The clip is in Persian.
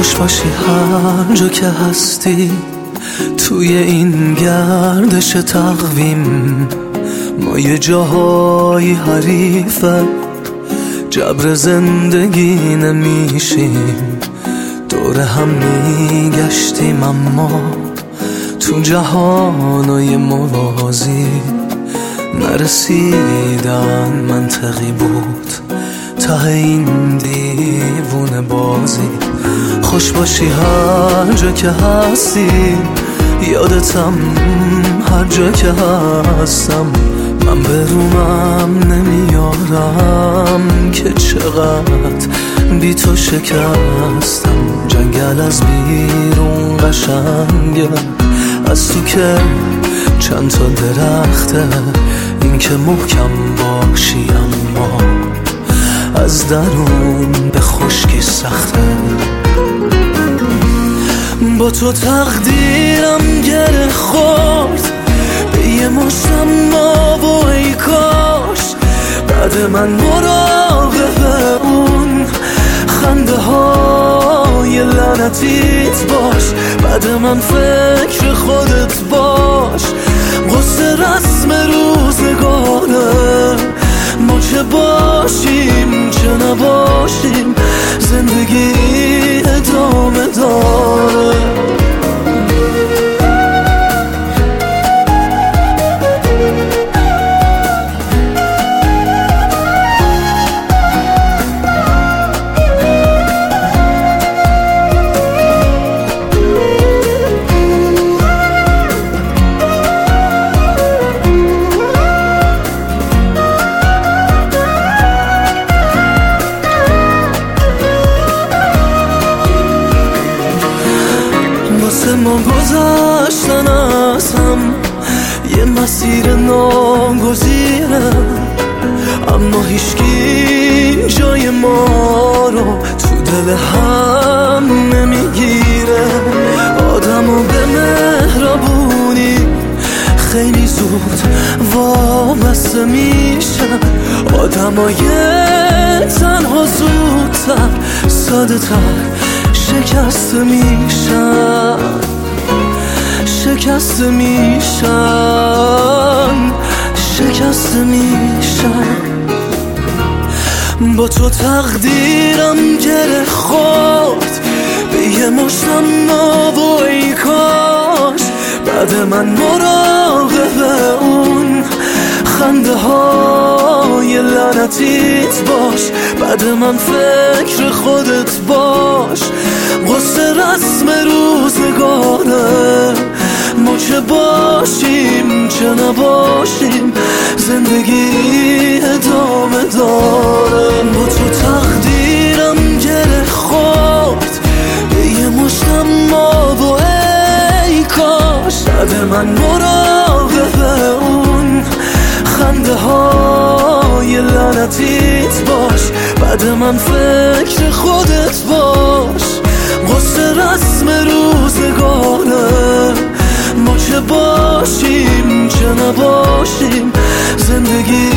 خوش باشی هر جا که هستی، توی این گردش تقویم ما یه جاهای حریفه، جبر زندگی نمیشیم، دور هم میگشتیم اما تو جهانای موازی نرسیدن منطقی بود ته این دیوونه بازی. خوش باشی هر جا که هستی، یادتم هر جا که هستم، من به رومم نمیارم که چقدر بی تو شکستم. جنگل از بیرون قشنگه، از تو که چند تا درخته، این که محکم باشی اما از درون به خشکی سخته. با تو تقدیرم گره خورد به یه مشتم ما و ای کاش بعد من مراقب اون خنده های لعنتیت باش، بعد من فکر خودت باش. قصه رسم روزگاره، ما چه باشیم چه نباشیم، زندگی ادامه داره. ما گذشتن از هم یه مسیر ناگزیره، اما هیچکی جای ما رو تو دل هم نمیگیره. آدمو به مهربونی خیلی زود وابسته میشن، آدمای تنها زودتر ساده تر شکسته میشن، شکسته میشن، شکسته میشن. با تو تقدیرم گره خورد به یه مشتم ما و ای کاش بعد من مراقب اون خنده های لعنتیت باش، بعد من فکر خودت باش. قصه رسم روزگاره، ما چه باشیم چه نباشیم، زندگی ادامه داره. با تو تقدیرم گره خورد به یه مشتم ما و ای کاش بعد من مراقب اون خنده های لعنتیت باش، بعد من فکر خودت باش. قصه رسم روزگاره، ما چه باشیم چه نباشیم، زندگی